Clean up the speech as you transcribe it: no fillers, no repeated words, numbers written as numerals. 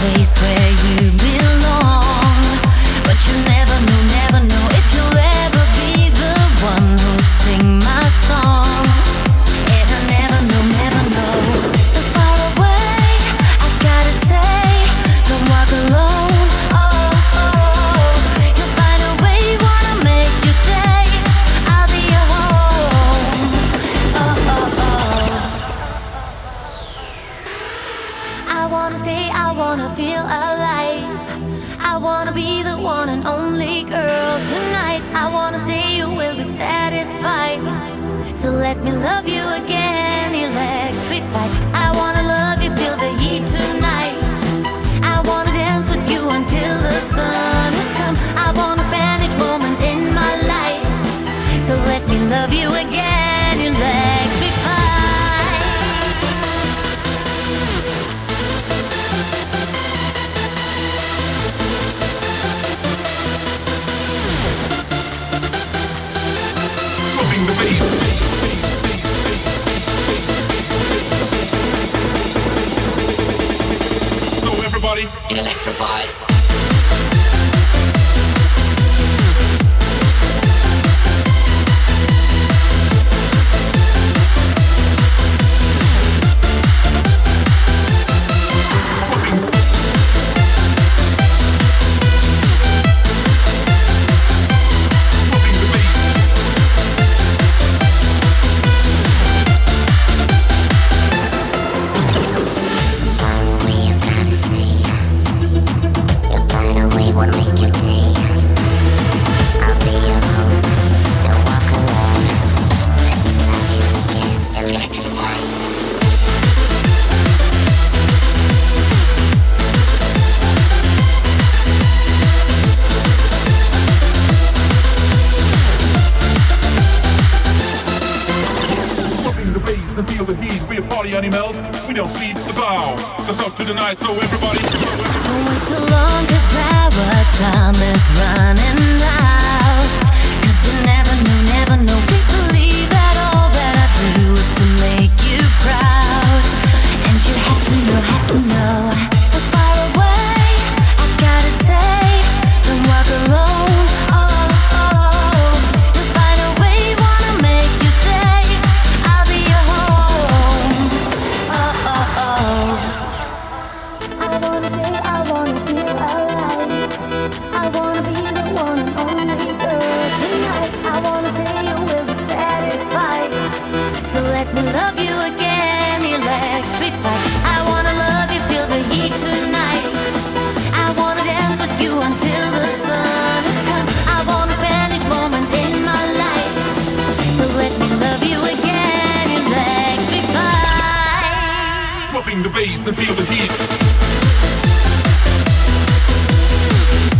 place where you belong. But you never know if you'll ever be the one who'd sing my song. And I never know. So far away, I've gotta say, don't walk alone. You'll find a way, wanna make you day. I'll be your home. I wanna stay, I wanna feel alive. I wanna be the one and only girl tonight. I wanna say you will be satisfied. So let me love you again, electrified. I wanna love you, feel the heat tonight. I wanna dance with you until the sun has come. I want a Spanish moment in my life. So let me love you again, electrified. The bass. So everybody electrified. and feel the heat. We're party animals, we don't sleep about. Let's up to the night, so everybody. Don't wait too long, 'cause our time is running out. 'Cause you never know, please believe that all that I do is to make you proud. And you have to know, so far away, I've gotta say, don't walk alone. You'll find a way, wanna make you stay. I'll be your home. I wanna feel alive. I wanna be the one and only girl tonight. I wanna say you will be satisfied. So let me love you again, electrified. I wanna love you, feel the heat tonight. I wanna dance with you until the sun is come. I want a Spanish moment in my life. So let me love you again, electrified. Dropping the bass and feel the heat.